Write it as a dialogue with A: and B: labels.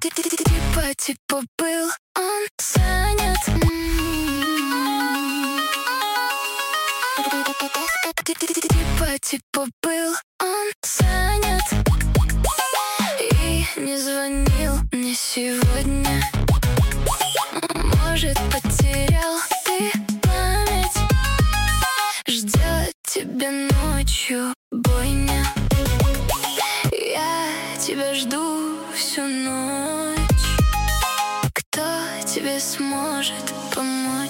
A: Типа был он занят. Типа был он занят и не звонил мне сегодня. Может, потерял ты память, ждет тебя ночью бойня. Я тебя жду всю ночь. Кто тебе сможет помочь?